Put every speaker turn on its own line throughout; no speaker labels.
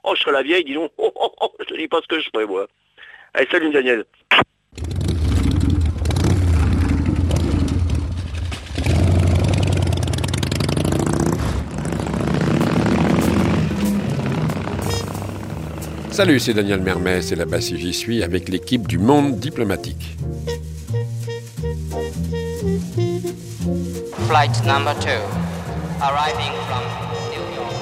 Oh, je serai la vieille, dis donc. Je te dis pas ce que je ferai, moi. Allez, salut Daniel.
Salut, c'est Daniel Mermès et là-bas si j'y suis avec l'équipe du Monde diplomatique.
Flight number 2, arriving from New York.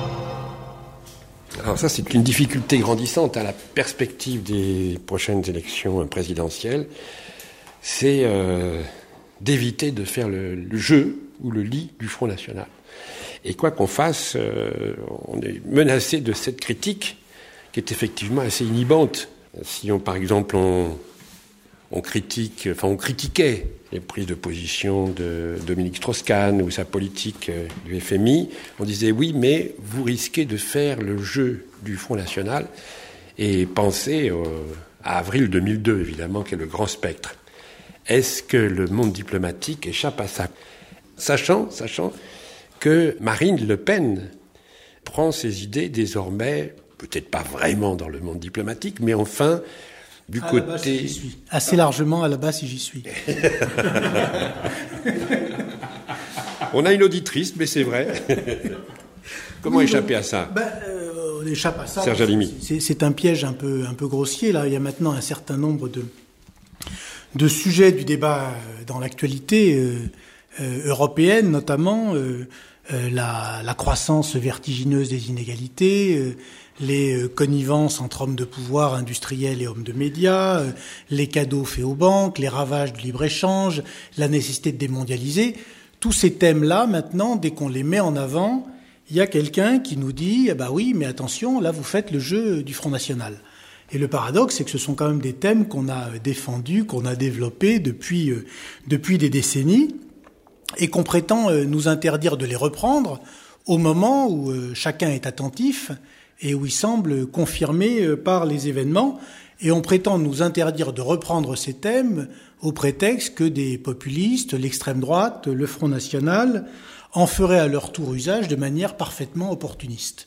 Alors ça, c'est une difficulté grandissante à la perspective des prochaines élections présidentielles. C'est d'éviter de faire le jeu ou le lit du Front National. Et quoi qu'on fasse, on est menacé de cette critique qui est effectivement assez inhibante. Si par exemple, on critiquait les prises de position de Dominique Strauss-Kahn ou sa politique du FMI, on disait oui, mais vous risquez de faire le jeu du Front National et pensez à avril 2002, évidemment, qui est le grand spectre. Est-ce que le monde diplomatique échappe à ça ? Sachant que Marine Le Pen prend ses idées désormais, peut-être pas vraiment dans le monde diplomatique, mais enfin, du
à
côté...
La base, si j'y suis. Assez largement à la base, si j'y suis.
On a une auditrice, mais c'est vrai. Comment échapper à ça ?
On échappe à ça.
Serge Halimi.
C'est un piège un peu grossier. Là, il y a maintenant un certain nombre de sujets du débat dans l'actualité européenne, notamment la croissance vertigineuse des inégalités, les connivences entre hommes de pouvoir industriels et hommes de médias, les cadeaux faits aux banques, les ravages du libre-échange, la nécessité de démondialiser. Tous ces thèmes-là, maintenant, dès qu'on les met en avant, il y a quelqu'un qui nous dit « oui, mais attention, là, vous faites le jeu du Front National ». Et le paradoxe, c'est que ce sont quand même des thèmes qu'on a défendus, qu'on a développés depuis des décennies, et qu'on prétend nous interdire de les reprendre au moment où chacun est attentif et où il semble confirmé par les événements. Et on prétend nous interdire de reprendre ces thèmes au prétexte que des populistes, l'extrême droite, le Front National, en feraient à leur tour usage de manière parfaitement opportuniste.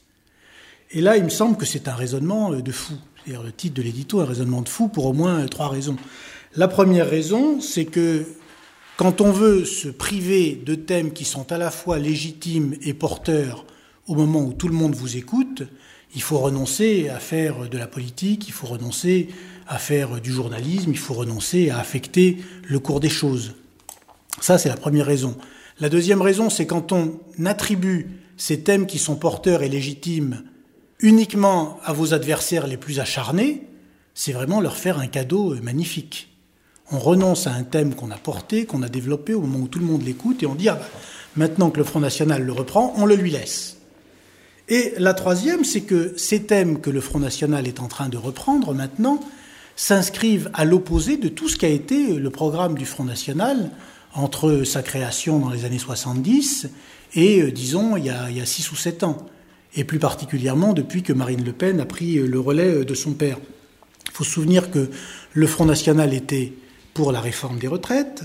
Et là, il me semble que c'est un raisonnement de fou. C'est-à-dire le titre de l'édito, un raisonnement de fou pour au moins 3 raisons. La première raison, c'est que quand on veut se priver de thèmes qui sont à la fois légitimes et porteurs au moment où tout le monde vous écoute, il faut renoncer à faire de la politique, il faut renoncer à faire du journalisme, il faut renoncer à affecter le cours des choses. Ça, c'est la première raison. La deuxième raison, c'est quand on attribue ces thèmes qui sont porteurs et légitimes uniquement à vos adversaires les plus acharnés, c'est vraiment leur faire un cadeau magnifique. On renonce à un thème qu'on a porté, qu'on a développé au moment où tout le monde l'écoute, et on dit maintenant que le Front National le reprend, on le lui laisse. Et la troisième, c'est que ces thèmes que le Front National est en train de reprendre maintenant s'inscrivent à l'opposé de tout ce qu'a été le programme du Front National entre sa création dans les années 70 et, disons, il y a 6 ou 7 ans. Et plus particulièrement depuis que Marine Le Pen a pris le relais de son père. Il faut se souvenir que le Front National était pour la réforme des retraites,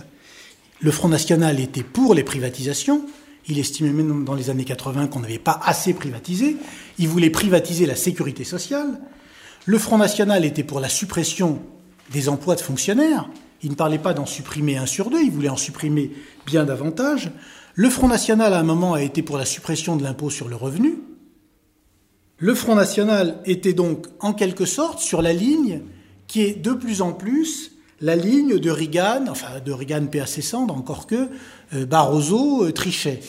le Front National était pour les privatisations, il estimait même dans les années 80 qu'on n'avait pas assez privatisé, il voulait privatiser la sécurité sociale, le Front National était pour la suppression des emplois de fonctionnaires, il ne parlait pas d'en supprimer 1 sur 2, il voulait en supprimer bien davantage, le Front National à un moment a été pour la suppression de l'impôt sur le revenu, le Front National était donc en quelque sorte sur la ligne qui est de plus en plus la ligne de Reagan, enfin de Reagan paix à ses cendres, encore que Barroso, Trichet.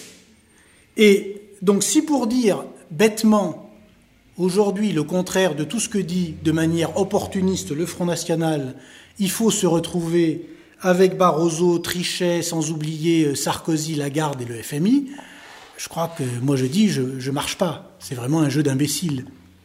Et donc si pour dire bêtement aujourd'hui le contraire de tout ce que dit de manière opportuniste le Front National, il faut se retrouver avec Barroso, Trichet, sans oublier Sarkozy, Lagarde et le FMI, je crois que moi je dis je marche pas. C'est vraiment un jeu d'imbéciles.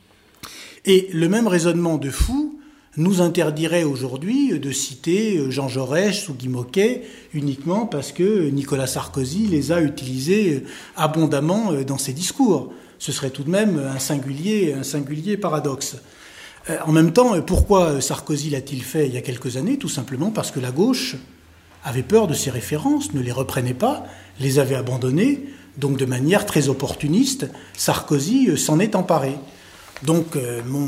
Et le même raisonnement de fou nous interdirait aujourd'hui de citer Jean Jaurès ou Guy Môquet uniquement parce que Nicolas Sarkozy les a utilisés abondamment dans ses discours. Ce serait tout de même un singulier paradoxe. En même temps, pourquoi Sarkozy l'a-t-il fait il y a quelques années ? Tout simplement parce que la gauche avait peur de ses références, ne les reprenait pas, les avait abandonnées. Donc de manière très opportuniste, Sarkozy s'en est emparé. Donc,